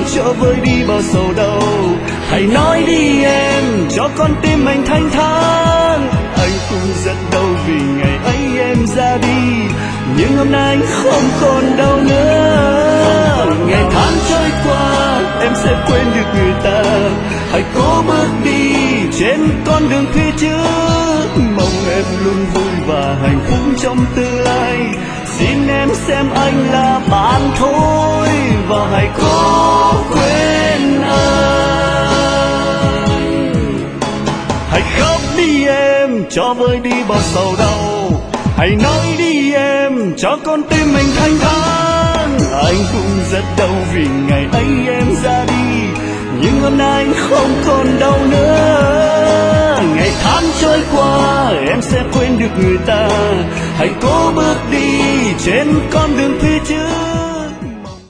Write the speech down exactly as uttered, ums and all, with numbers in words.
cho vơi đi bao sầu đau. Hãy nói đi em cho con tim anh thanh thản. Anh cũng rất đau vì ngày ấy em ra đi, nhưng hôm nay anh không còn đau nữa. Ngày tháng trôi qua em sẽ quên được người ta. Hãy cố bước đi trên con đường phía trước, mong em luôn vui và hạnh phúc trong tương lai. Xin em xem anh là bạn thôi và hãy cố quên anh. Hãy khóc đi em cho vơi đi bao sầu đau. Hãy nói đi em cho con tim mình thanh thản. Anh cũng rất đau vì ngày ấy em ra đi, nhưng hôm nay anh không còn đau nữa. Ngày tháng trôi qua em sẽ quên được người ta. Hãy cố bước đi trên con đường phía trước,